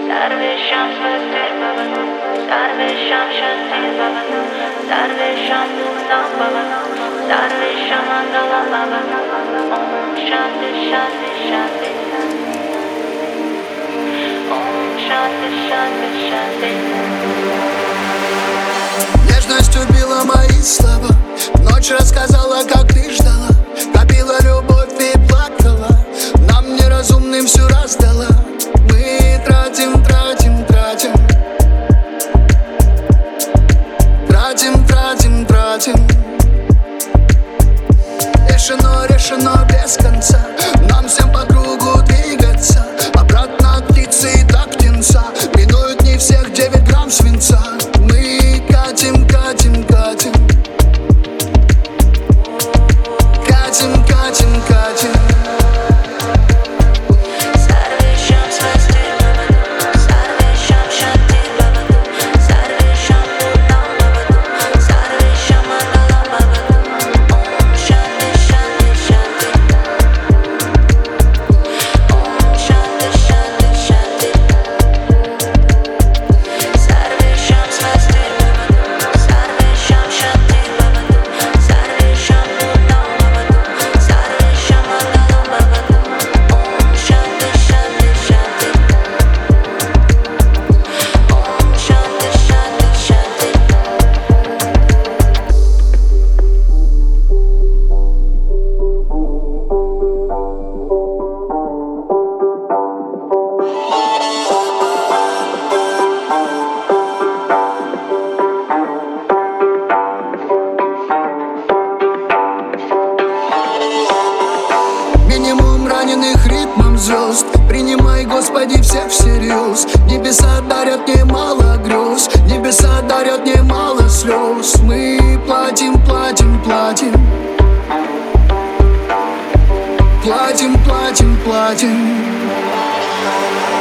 Нежность убила мои слова. Ночь рассказала, как ты ждала. Копила любовь и плакала. Нам неразумным все раздала. Мы тратим, тратим, тратим. Тратим, тратим, тратим. Решено, решено без конца. Нам всем по кругу двигаться. Обратно от птицы и до птенца. Минуют не всех 9 грамм свинца. Мы катим, катим, катим. Катим, катим, катим. Раненых ритмом звезд. Принимай, Господи, всех всерьез. Небеса дарят немало грез. Небеса дарят немало слез. Мы платим, платим, платим. Платим, платим, платим.